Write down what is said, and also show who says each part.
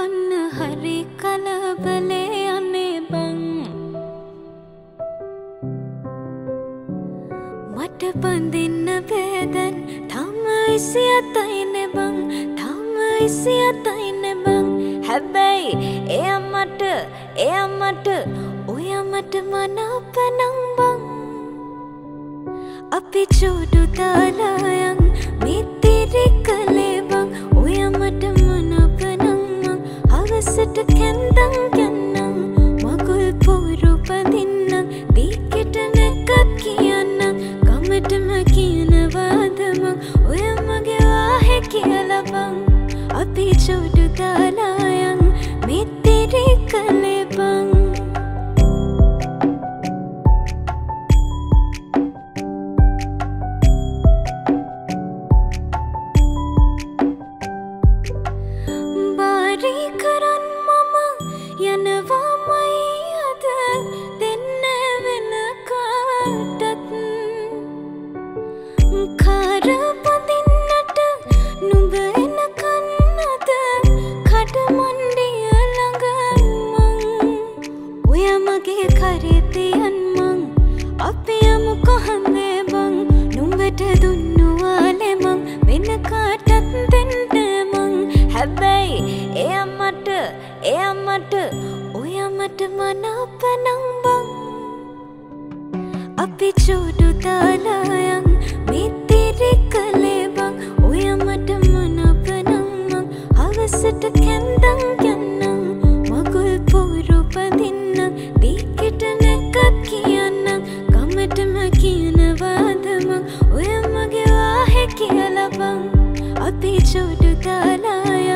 Speaker 1: ඔන්න හරි කලබලේ අනේ බං මට බඳින්න බෑදන් තම 27යිනේ බං තම 27යිනේ බං හැබැයි එයා මට ඔයා මට මනාපනම් බං අපි චෝඩු දාලා යන් මිත්‍රි කලේ බං ඔයා මට මනාපනම් මං හවසට කැන්දන් යන්නම් මගුල් පොරු පදින්නම් දීකට නැකත් කියන්නම් කමටම කියනවාද මං ඔයා මගේ වාහේ කියලා බං අපි චෝඩු දාලා යන් මිත්‍රි කලේ බං ඔයා මට මනාපනම් බං අපි චෝඩු දාලා යන් මිත්‍රි කලේ බං ඔයා මට මනාපනම් මං හවසට කැන්දන් යන්නම් මගුල් පොරු පදින්නම් දීකට නැකත් කියන්නම් කමටම කියනවාද මං ඔයා මගේ වාහේ කියලා බං අපි චෝඩු දාලා